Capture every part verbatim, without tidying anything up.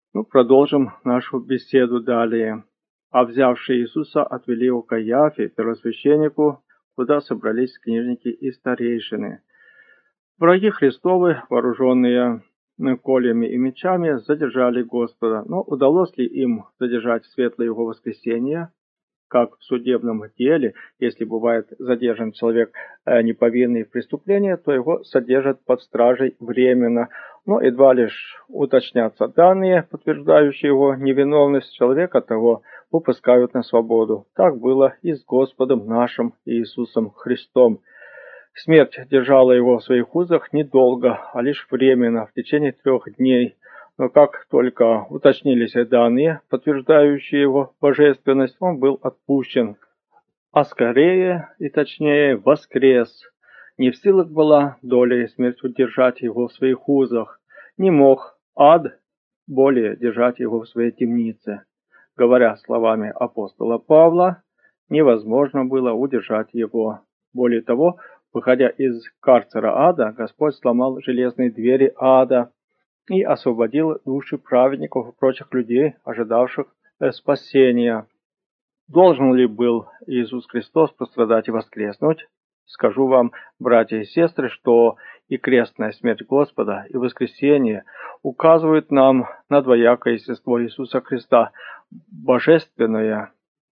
Ну, продолжим нашу беседу далее. А взявшие Иисуса, отвели его к Каиафе, первосвященнику, куда собрались книжники и старейшины. Враги Христовы, вооруженные кольями и мечами, задержали Господа. Но удалось ли им задержать светлое Его воскресение? Как в судебном деле, если бывает задержан человек э, неповинный в преступлении, то его содержат под стражей временно. Но едва лишь уточнятся данные, подтверждающие его невиновность, человека того выпускают на свободу. Так было и с Господом нашим Иисусом Христом. Смерть держала его в своих узах недолго, а лишь временно, в течение трех дней. Но как только уточнились данные, подтверждающие его божественность, он был отпущен. А скорее и точнее воскрес. Не в силах была доля и смерть удержать его в своих узах. Не мог ад более держать его в своей темнице. Говоря словами апостола Павла, невозможно было удержать его. Более того, выходя из карцера ада, Господь сломал железные двери ада и освободил души праведников и прочих людей, ожидавших спасения. Должен ли был Иисус Христос пострадать и воскреснуть? Скажу вам, братья и сестры, что и крестная смерть Господа, и воскресение указывают нам на двоякое естество Иисуса Христа, божественное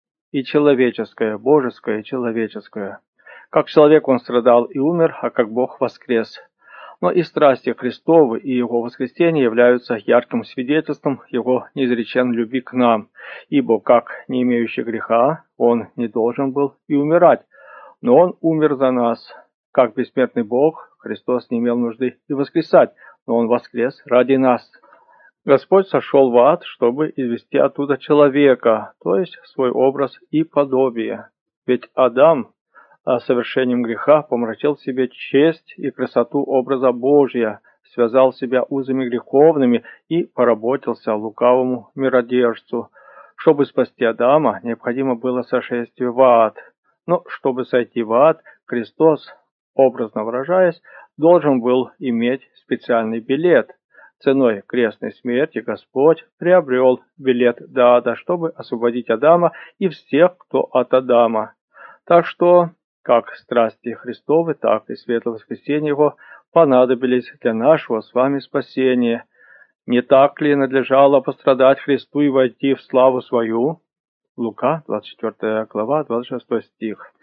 и человеческое, божеское и человеческое. Как человек он страдал и умер, а как Бог воскрес. Но и страсти Христовы и Его воскресение являются ярким свидетельством Его неизреченной любви к нам, ибо, как не имеющий греха, Он не должен был и умирать, но Он умер за нас. Как бессмертный Бог, Христос не имел нужды и воскресать, но Он воскрес ради нас. Господь сошел в ад, чтобы извести оттуда человека, то есть свой образ и подобие. Ведь Адам совершением греха помрачил в себе честь и красоту образа Божия, связал себя узами греховными и поработился лукавому миродержцу. Чтобы спасти Адама, необходимо было сошествие в ад. Но чтобы сойти в ад, Христос, образно выражаясь, должен был иметь специальный билет. Ценой крестной смерти Господь приобрел билет до ада, чтобы освободить Адама и всех, кто от Адама. Так что как страсти Христовы, так и светлое воскресение Его понадобились для нашего с вами спасения. Не так ли надлежало пострадать Христу и войти в славу свою? Лука, двадцать четвёртая глава, двадцать шестой стих.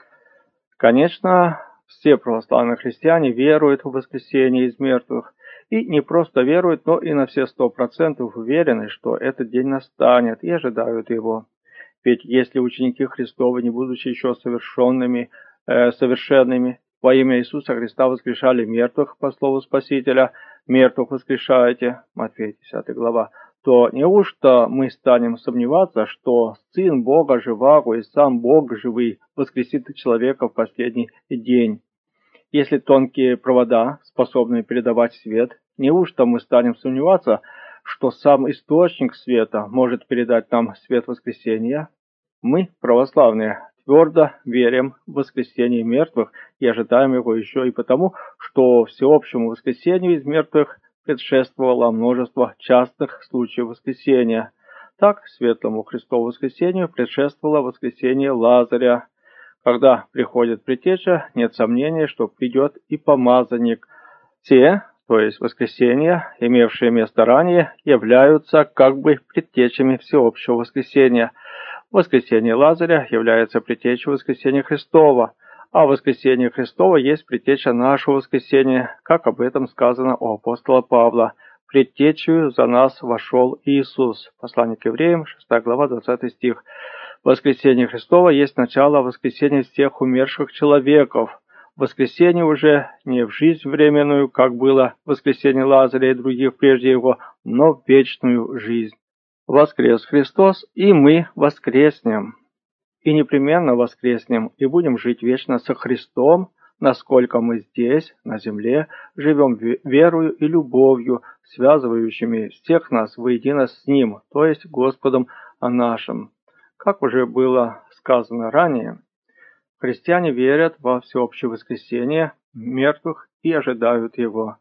Конечно, все православные христиане веруют в воскресение из мертвых. И не просто веруют, но и на все сто процентов уверены, что этот день настанет, и ожидают его. Ведь если ученики Христовы, не будучи еще совершенными, совершенными, во имя Иисуса Христа воскрешали мертвых, по слову Спасителя, мертвых воскрешаете, Матфея десятая глава, то неужто мы станем сомневаться, что Сын Бога живаго и сам Бог живый воскресит человека в последний день? Если тонкие провода способны передавать свет, неужто мы станем сомневаться, что сам источник света может передать нам свет воскресения? Мы, православные, твердо верим в воскресение мертвых и ожидаем его еще и потому, что всеобщему воскресению из мертвых предшествовало множество частных случаев воскресения. Так, светлому Христову воскресению предшествовало воскресение Лазаря. Когда приходит предтеча, нет сомнения, что придет и помазанник. Те, то есть воскресения, имевшие место ранее, являются как бы предтечами всеобщего воскресения. Воскресение Лазаря является предтечей воскресения Христова, а воскресение Христова есть предтеча нашего воскресения, как об этом сказано у апостола Павла. «Предтечью за нас вошел Иисус». Послание к евреям, шестая глава, двадцатый стих. Воскресение Христова есть начало воскресения всех умерших человеков. Воскресение уже не в жизнь временную, как было воскресение Лазаря и других прежде его, но в вечную жизнь. Воскрес Христос, и мы воскреснем. И непременно воскреснем, и будем жить вечно со Христом, насколько мы здесь, на земле, живем верою и любовью, связывающими всех нас воедино с Ним, то есть Господом нашим. Как уже было сказано ранее, христиане верят во всеобщее воскресение мертвых и ожидают его.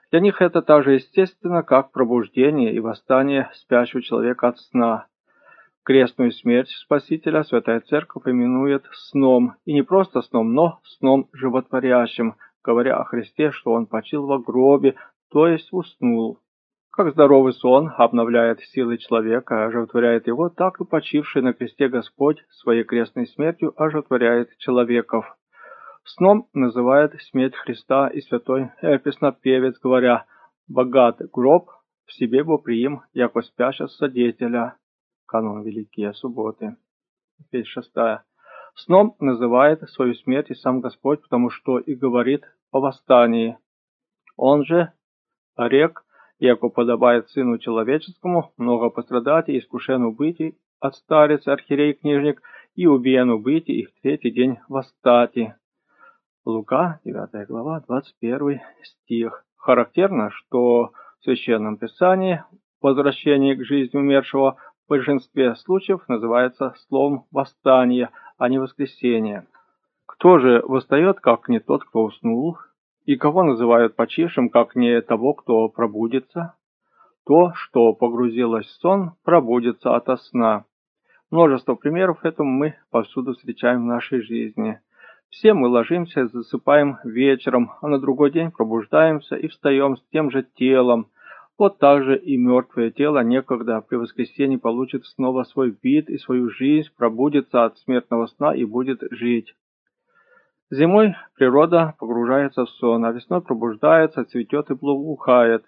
Для них это так же естественно, как пробуждение и восстание спящего человека от сна. Крестную смерть Спасителя Святая Церковь именует сном, и не просто сном, но сном животворящим, говоря о Христе, что Он почил во гробе, то есть уснул. Как здоровый сон обновляет силы человека, оживотворяет его, так и почивший на кресте Господь своей крестной смертью оживотворяет человеков. Сном называет смерть Христа и святой песнопевец, говоря: «Богат гроб, в себе бо приим, яко спяща содетеля». Канон Великие Субботы. Песнь шестая. Сном называет свою смерть и сам Господь, потому что и говорит о восстании. Он же рек, яко подобает Сыну Человеческому, много пострадать и искушену быти от старец, архиерей, книжник, и убиену быти, и в третий день восстати. Лука, девятая глава, двадцать первый стих. Характерно, что в Священном Писании возвращение к жизни умершего в большинстве случаев называется словом «восстание», а не «воскресение». Кто же восстает, как не тот, кто уснул? И кого называют почившим, как не того, кто пробудится? То, что погрузилось в сон, пробудится ото сна. Множество примеров этому мы повсюду встречаем в нашей жизни. Все мы ложимся и засыпаем вечером, а на другой день пробуждаемся и встаем с тем же телом. Вот так же и мертвое тело некогда при воскресении получит снова свой вид и свою жизнь, пробудится от смертного сна и будет жить. Зимой природа погружается в сон, а весной пробуждается, цветет и благоухает.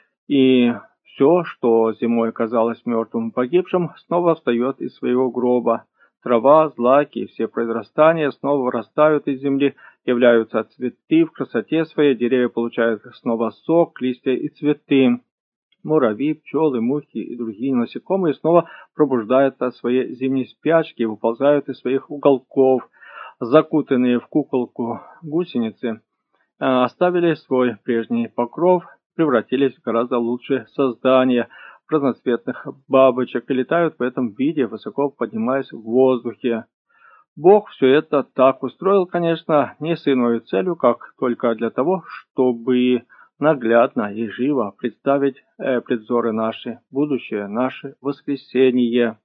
И все, что зимой казалось мертвым и погибшим, снова встает из своего гроба. Трава, злаки и все произрастания снова вырастают из земли, являются цветы в красоте своей, деревья получают снова сок, листья и цветы. Муравьи, пчелы, мухи и другие насекомые снова пробуждаются от своей зимней спячки и выползают из своих уголков. Закутанные в куколку гусеницы оставили свой прежний покров, превратились в гораздо лучшие создания, в разноцветных бабочек, и летают в этом виде, высоко поднимаясь в воздухе. Бог все это так устроил, конечно, не с иной целью, как только для того, чтобы наглядно и живо представить э, предзоры наши, будущее наше воскресение.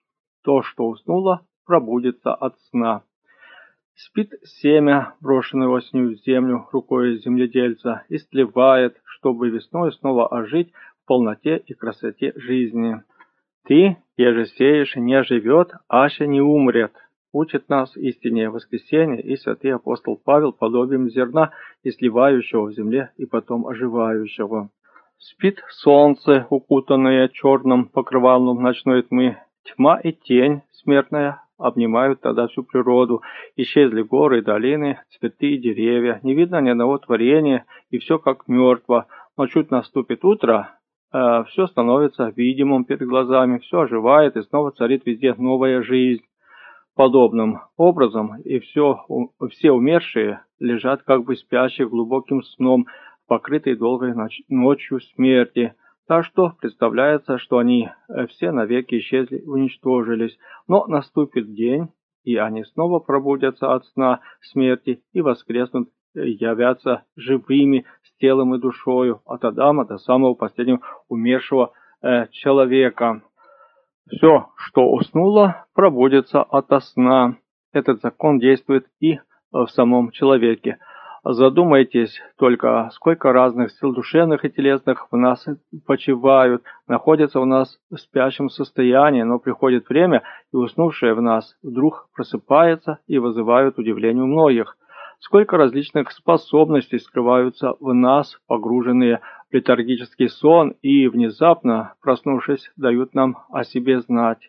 То, что уснуло, пробудится от сна. Спит семя, брошенное осенью в землю рукой земледельца, и сливает, чтобы весной снова ожить в полноте и красоте жизни. Ты, еже сеешь, не оживет, аще не умрет. Учит нас истине воскресения и святый апостол Павел подобием зерна, и сливающего в земле, и потом оживающего. Спит солнце, укутанное черным покрывалом ночной тьмы. Тьма и тень смертная обнимают тогда всю природу. Исчезли горы и долины, цветы и деревья. Не видно ни одного творения, и все как мертво. Но чуть наступит утро, э, все становится видимым перед глазами, все оживает, и снова царит везде новая жизнь. Подобным образом и все, все умершие лежат как бы спящие глубоким сном, покрытые долгой ноч, ночью смерти. Так что представляется, что они все навеки исчезли и уничтожились. Но наступит день, и они снова пробудятся от сна смерти и воскреснут, явятся живыми с телом и душою, от Адама до самого последнего умершего э, человека. Все, что уснуло, пробудется ото сна. Этот закон действует и в самом человеке. Задумайтесь только, сколько разных сил душевных и телесных в нас почивают, находятся в нас в спящем состоянии, но приходит время, и уснувшее в нас вдруг просыпается и вызывает удивление у многих. Сколько различных способностей скрываются в нас, погруженные в летаргический сон, и, внезапно проснувшись, дают нам о себе знать.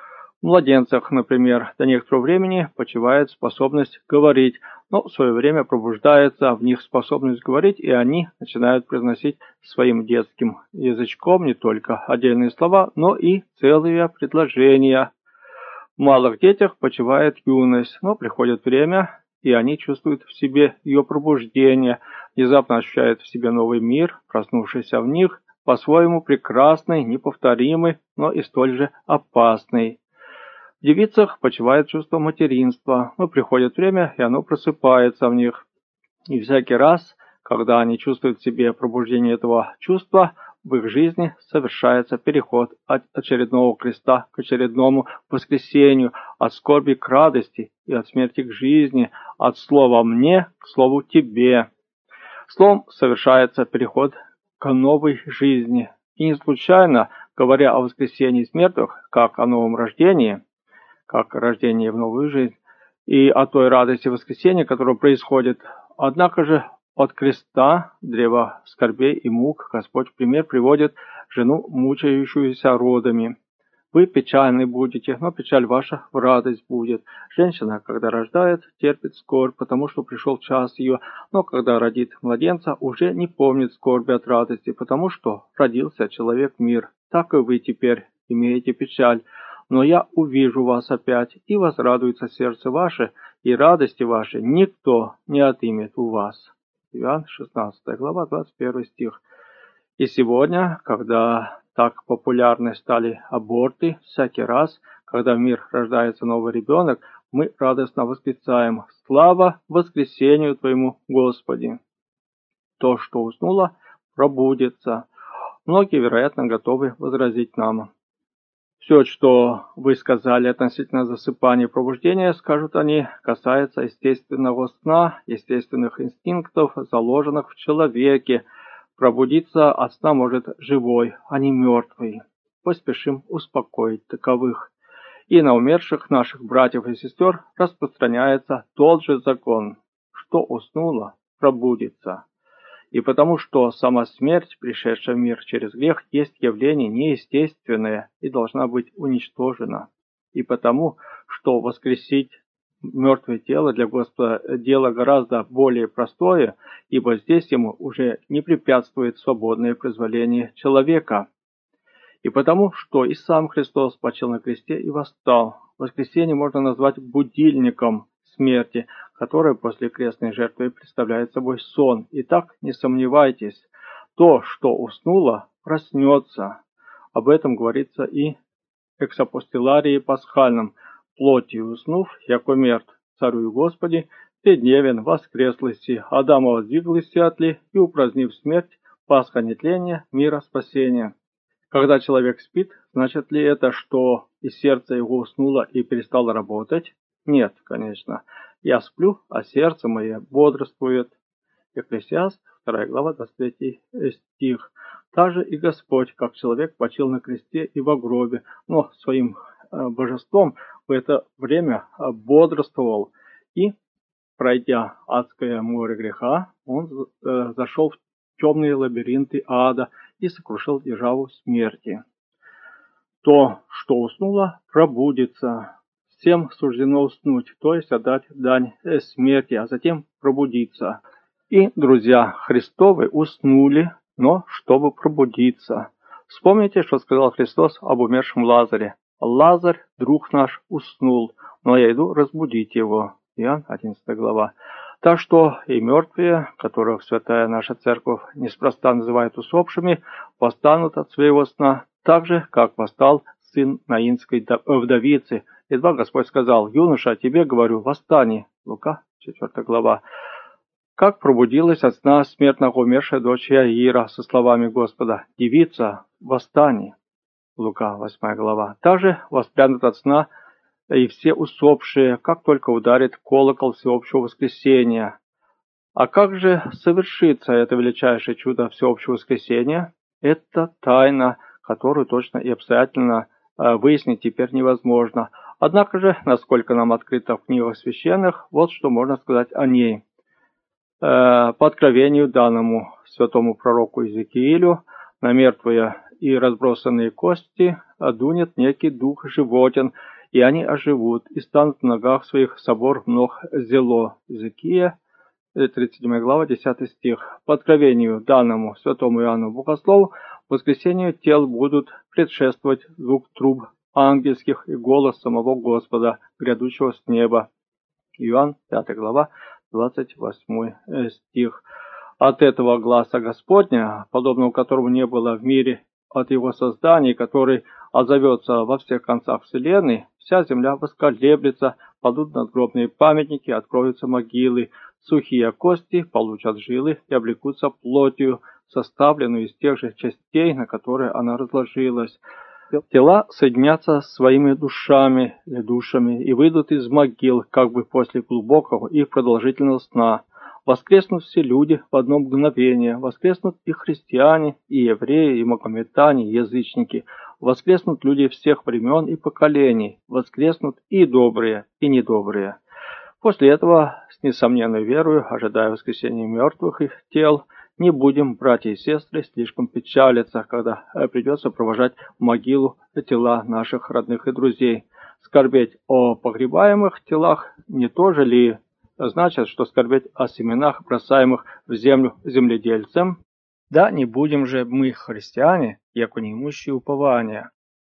В младенцах, например, до некоторого времени почивает способность говорить, но в свое время пробуждается в них способность говорить, и они начинают произносить своим детским язычком не только отдельные слова, но и целые предложения. В малых детях почивает юность, но приходит время, и они чувствуют в себе ее пробуждение, внезапно ощущают в себе новый мир, проснувшийся в них, по-своему прекрасный, неповторимый, но и столь же опасный. В девицах почивает чувство материнства, но приходит время, и оно просыпается в них. И всякий раз, когда они чувствуют в себе пробуждение этого чувства, в их жизни совершается переход от очередного креста к очередному воскресению, от скорби к радости и от смерти к жизни, от слова «мне» к слову «тебе». Словом, совершается переход к новой жизни. И не случайно, говоря о воскресении из мертвых, как о новом рождении, как о рождении в новую жизнь, и о той радости воскресения, которая происходит, однако же от креста, древа скорбей и мук, Господь в пример приводит жену, мучающуюся родами. Вы печальны будете, но печаль ваша в радость будет. Женщина, когда рождает, терпит скорбь, потому что пришел час ее, но когда родит младенца, уже не помнит скорби от радости, потому что родился человек-мир. Так и вы теперь имеете печаль. Но я увижу вас опять, и возрадуется сердце ваше, и радости ваши никто не отымет у вас. Иоанн шестнадцатая глава, двадцать первый стих. И сегодня, когда так популярны стали аборты, всякий раз, когда в мир рождается новый ребенок, мы радостно восклицаем: «Слава воскресению Твоему, Господи!» То, что уснуло, пробудется. Многие, вероятно, готовы возразить нам: «Все, что вы сказали относительно засыпания и пробуждения, скажут они, касается естественного сна, естественных инстинктов, заложенных в человеке. Пробудиться от сна может живой, а не мертвый. Поспешим успокоить таковых. И на умерших наших братьев и сестер распространяется тот же закон, что уснуло, пробудится. И потому что сама смерть, пришедшая в мир через грех, есть явление неестественное и должна быть уничтожена. И потому, что воскресить мертвое тело для Господа дело гораздо более простое, ибо здесь ему уже не препятствует свободное произволение человека. И потому, что и сам Христос почил на кресте и восстал. Воскресение можно назвать будильником смерти, которая после крестной жертвы представляет собой сон. Итак, не сомневайтесь, то, что уснуло, проснется. Об этом говорится и в эксапостиларии пасхальном. Плотью уснув, яко мертв, царю Господи, пятидневен воскреслости, Адама воздвиглости отли, и упразднив смерть, Пасха нетления, мира спасения. Когда человек спит, значит ли это, что и сердце его уснуло и перестало работать? Нет, конечно. Я сплю, а сердце мое бодрствует. Екклесиаст, вторая глава, двадцать третий стих. Также и Господь, как человек, почил на кресте и во гробе, но своим божеством в это время бодрствовал, и, пройдя адское море греха, он э, зашел в темные лабиринты ада и сокрушил державу смерти. То, что уснуло, пробудится. Всем суждено уснуть, то есть отдать дань смерти, а затем пробудиться. И, друзья Христовы, уснули, но чтобы пробудиться. Вспомните, что сказал Христос об умершем Лазаре. «Лазарь, друг наш, уснул, но я иду разбудить его». Иоанн одиннадцатая глава. Так что и мертвые, которых святая наша церковь неспроста называет усопшими, восстанут от своего сна, так же, как восстал сын наинской вдовицы. Едва Господь сказал: «Юноша, тебе говорю, восстань». Лука, четвёртая глава. Как пробудилась от сна смертного умершая дочь Иаира со словами Господа: «Девица, восстань». Лука, восьмая глава. Также воспрянут от сна и все усопшие, как только ударит колокол всеобщего воскресения. А как же совершится это величайшее чудо всеобщего воскресения? Это тайна, которую точно и обстоятельно э, выяснить теперь невозможно. Однако же, насколько нам открыто в книгах священных, вот что можно сказать о ней. Э, по откровению данному святому пророку Иезекиилю, на мертвые и разбросанные кости дунет некий дух животен, и они оживут, и станут в ногах своих собор ног зело. Иезекия, тридцать седьмая глава, десятый стих. По откровению данному святому Иоанну Богослову, воскресению тел будут предшествовать звук труб ангельских и голос самого Господа, грядущего с неба. Иоанн, пятая глава, двадцать восьмой стих. От этого гласа Господня, подобного которому не было в мире от его создания, который отзовется во всех концах вселенной, вся земля восколеблется, падут надгробные памятники, откроются могилы. Сухие кости получат жилы и облекутся плотью, составленную из тех же частей, на которые она разложилась. Тела соединятся с своими душами или душами и выйдут из могил, как бы после глубокого и продолжительного сна. Воскреснут все люди в одно мгновение, воскреснут и христиане, и евреи, и магометане, и язычники, воскреснут люди всех времен и поколений, воскреснут и добрые, и недобрые. После этого, с несомненной верою, ожидая воскресения мертвых их тел, не будем, братья и сестры, слишком печалиться, когда придется провожать в могилу тела наших родных и друзей. Скорбеть о погребаемых телах не то же ли значит, что скорбеть о семенах, бросаемых в землю земледельцем? Да не будем же мы, христиане, яко неимущие упования,